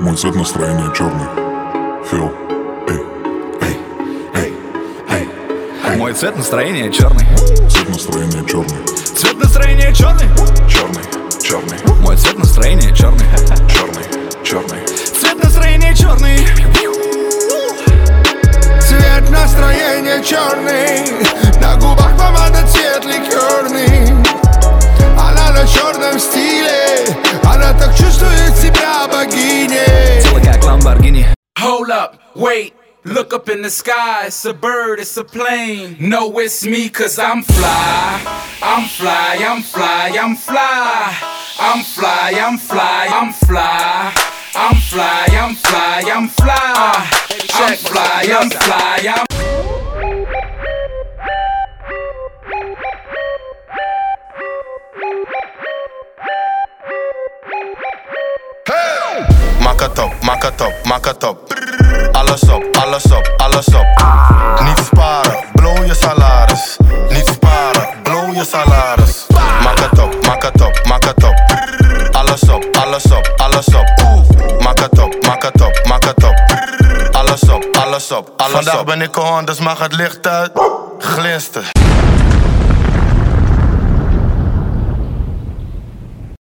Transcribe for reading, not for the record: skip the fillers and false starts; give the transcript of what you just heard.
Мой цвет настроения черный. Фил. Эй, эй, эй, эй. Мой цвет настроения черный. Цвет настроения черный. Цвет настроения черный. Черный, черный, Мой цвет настроения черный. черный, черный. Цвет настроения черный. Цвет настроения черный. На губах помада, цвет ликерный. Она на черном стиле. Она так чувствует себя богиней. Тело как Lamborghini. Hold up, wait, look up in the sky. It's a bird, it's a plane. No, it's me, cause I'm fly. I'm fly, I'm fly, I'm fly. I'm fly, I'm fly, I'm fly. I'm fly, I'm fly, I'm fly. I'm fly, I'm fly, I'm Maak het op, maak het op, maak het op. Alles op, alles op, alles op. Niet sparen, blow je salaris. Niet sparen, blow je salaris. Maak het op, maak het op, maak het op. Alles op, alles op, alles op. Maak het op, maak het op, maak het op. Alles op, alles op, alles op. Vandaag ben ik on, dus mag het licht uit. Glinster,